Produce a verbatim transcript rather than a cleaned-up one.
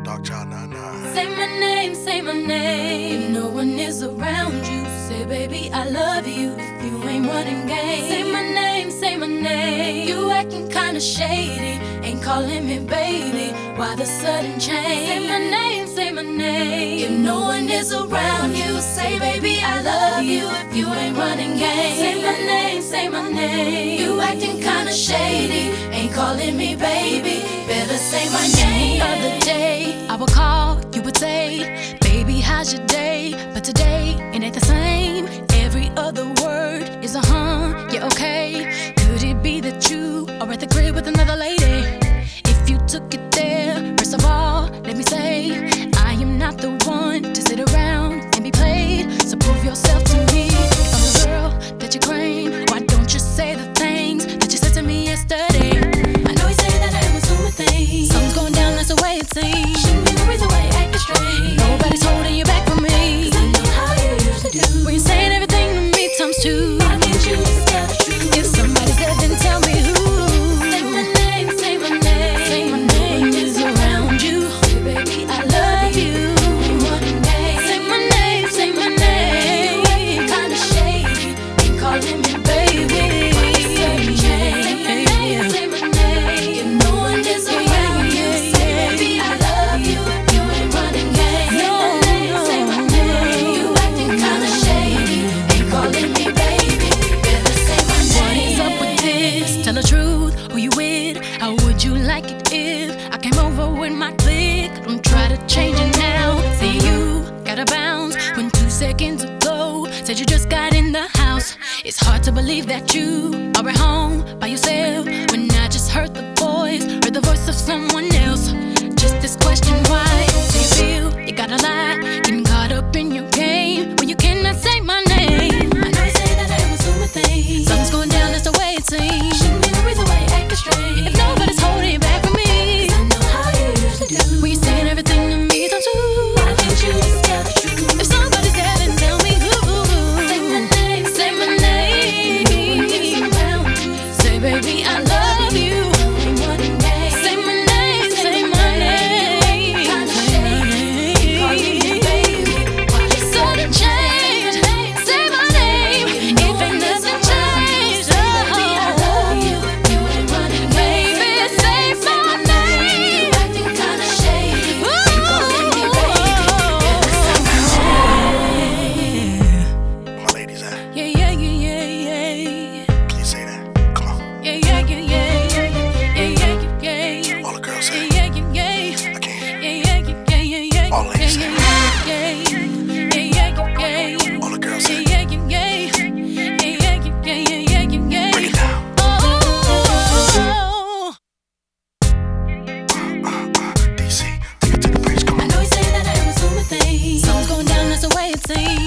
Dark Child nine nine. Say my name, say my name. If no one is around you, say baby I love you. If you ain't running game, say my name, say my name. You acting kinda shady, ain't calling me baby. Why the sudden change? Say my name, say my name. If no one is around you, say baby I love you. If you ain't running game, say my name, say my name. You acting kinda shady, ain't calling me baby. Better say my name. The other day I would call, you would say, baby how's your day? But today it ain't the same. Every other word is a huh, yeah okay. Could it be that you are at the crib with another lady? If you took it there, first of all, let me say, I am not the one to sit around and be played. So prove yourself to me. If I'm the girl that you claim, why don't you say the things that you said to me yesterday? I know you say that I was doing things. Something's going down, that's the way it seems. Shouldn't be the reason why you're acting strange. Nobody's holding you back from me, 'cause I know how you usually do. When you're saying everything to me times two, why can't you just tell the truth? If somebody's dead, then tell me who. Say my name, say my name. Say my name is around you. Say baby I love you. Say my name, say my name. You acting kinda shady, ain't calling me baby. Why you sudden change? Say my name, say my name. If no one is around you, say baby I love you. If you ain't running game, say my name, say my name. You acting kinda shady, ain't calling me baby. Better say my name. What is up with this? Tell the truth, who you with? How would you like it if I came over with my clique? Don't try to change it now. Say you gotta bounce when two seconds ago said you just got in the house. It's hard to believe that you are at home by yourself when I just heard the voice, heard the voice of someone else. Just this question, why do you feel you gotta lie? Getting caught up in your game when you cannot say my name. I know you say that I was doing things. Something's going down, that's the way it seems. Shouldn't be the reason why you're acting strange. If nobody's holding you back from me, 'cause I know how you usually do. When you're saying everything to me times two, why can't you just tell the truth? If somebody's dead, then tell me who. Say my name, say my name. Say baby I love you. Say my name, say my name. Sudden change. Say my name. If ain't nothing changed, oh, baby, say my name. My ladies at? Yeah, yeah, yeah, yeah, yeah. Can you say that? Come on. Yeah, yeah, yeah, yeah, yeah, yeah, yeah, yeah. All the girls say. Yeah, yeah, yeah. I can't. Yeah, yeah, yeah, yeah, yeah. All ladies say. Yeah, yeah, yeah, yeah, yeah. All the girls say. Yeah, yeah, yeah, yeah, yeah, yeah, yeah, yeah, yeah. Break it down. Oh, D C, take it to the bridge. Come I on. know you say that I was doing things. Something's going down, that's the way it seems.